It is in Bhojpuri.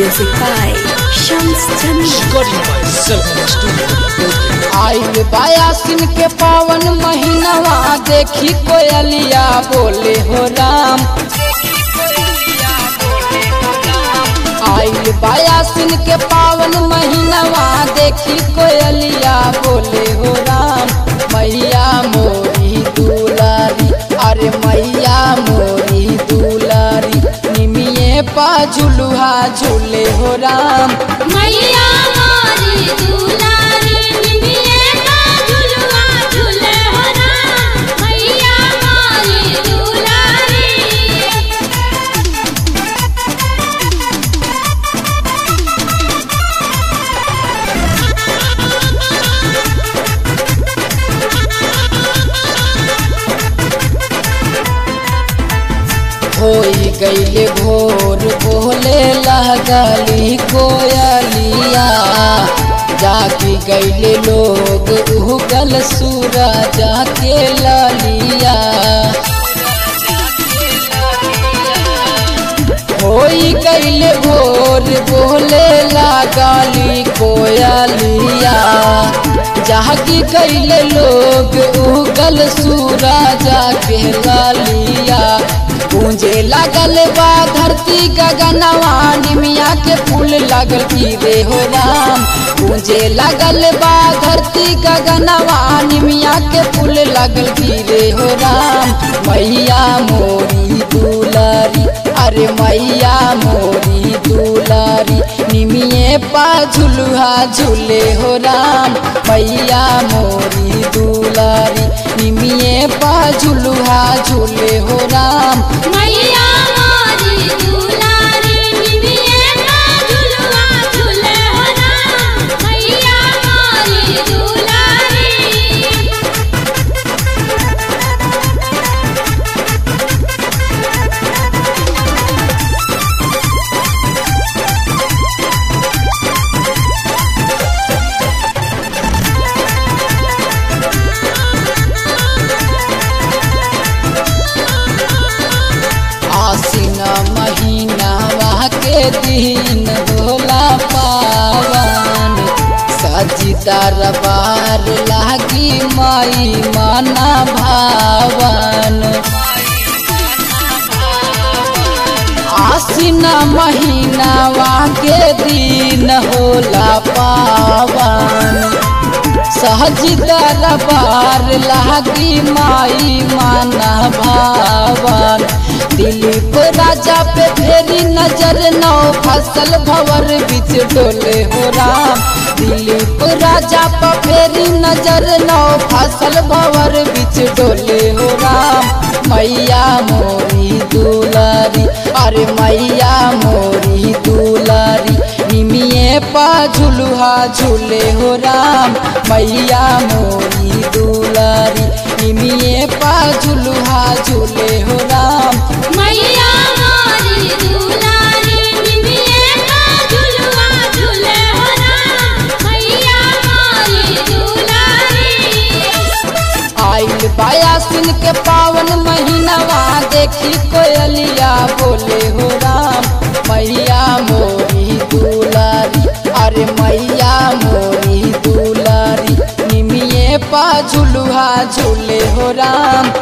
Music by Shams Jamil. Recording by Selvan Studio. आइल बायासिन के पावन महीनवा देखी कोयलिया बोले हो राम। आइल बायासिन के पावन महीनवा देखी कोयलिया बोले हो राम। मैया मोरी दुलारी, अरे मैया मोरी दुलारी, निमिये पा झुलुहा झूले हो राम। मैया मोरी दुलारी, निमिये पा झुलुहा झूले हो राम। मैया मोरी दुलारी। होई गईले भोर बोले लगली कोयलिया, जागी गईले लोग उगल सूरज के ललिया। होई गईले भोर बोले लगली कोयलिया, जागी गईले लोग उगल सूरज के ललिया। गूंजे लागल बा धरती गगनवा, निमिया के फूल लागल गिरे हो राम। गूंजे लागल बा धरती गगनवा, निमिया के फूल लागल गिरे हो राम। मैया मोरी दुलारी, अरे मैया मोरी दुलारी, निमिये पा झुलुहा झूले हो राम। मैया मोरी दुलारी, निमिये पा झुलुहा झूले हो राम। मैया मोरी दुलारी, निमिये पा झुलुहा झूले हो राम। मैया मोरी दुलारी। आसीन महीनावा के दिन होला पावन, सजी दरबार लागी माई माना भावन। आसीन महीनावा के दिन होला पावन, सहजी दरबार लागी माई माना भावन। दिलीप राजा पे फेरी नजर नौ फसल भवर बीच डोले हो राम। दिलीप राजा पे फेरी नजर नौ फसल भवर बीच डोले हो राम। मैया मोरी दुलारी, अरे मैया मोरी दुलारी, निमिये पा झुलुहा झूले हो राम। मैया मोरी दुलारी, निमिये पा झुलुहा झूले हो राम। मैया मोरी दुलारी, निमिये पा झुलुहा झूले हो राम। मैया मोरी दुलारी। आइल बायासिन के पावन महीनवा देखी कोयलिया बोले हो राम। मैया मोरी दुलारी, अरे मैया मोरी दुलारी, निमिये पा झुलुहा झूले हो राम।